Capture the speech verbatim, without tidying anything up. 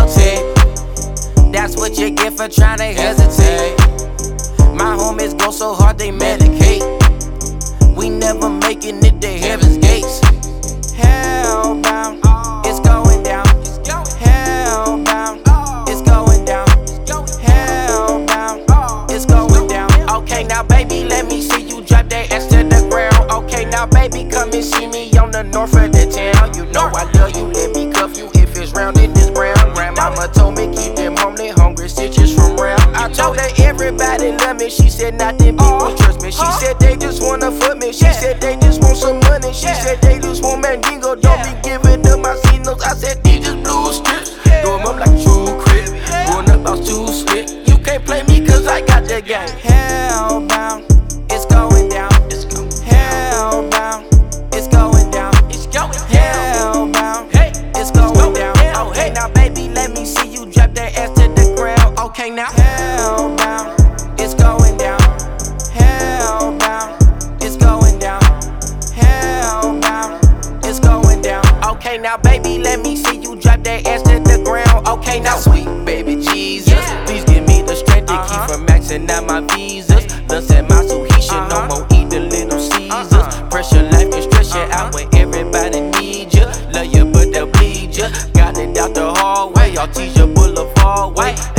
tilted. That's what you get for trying to hesitate. My homies go so hard they medicate. We never making it to heaven's gates. Hellbound, it's going down. Hellbound, it's going down. Hellbound, it's going down. Okay, now baby, let me see you drop that ass to the ground. Okay, now baby, come and see me on the north of the town. You know I love you, let me cuff you if it's round in this brown. Grandmama told me keep them homely hungry stitches from round. I told her everybody love me, she said not them people trust me. She said they just wanna fuck me, she said they just want some money. She said they just want Mandingo, don't be giving them my signals. I said these just blue strips, throw them up like true crib. Going up, I was too slick. You can't play me cause I got the game. Hellbound, it's going down. Hellbound, it's going down. It's going hellbound, it's going down. Oh hey now baby, let me see you drop that ass to the ground. Okay now hellbound, it's going down. Hellbound, it's going down. Hellbound, it's going down. Okay now baby, let me see you drop that ass to the ground. Okay now sweet baby Jesus, please give me the strength to keep from maxing out my visas. Love said my Suhisha, no more eat the little Caesars. Pressure life can stress you out when everybody needs you. Love you but they'll bleed you. Got it out the hallway, y'all teach your boulevard way.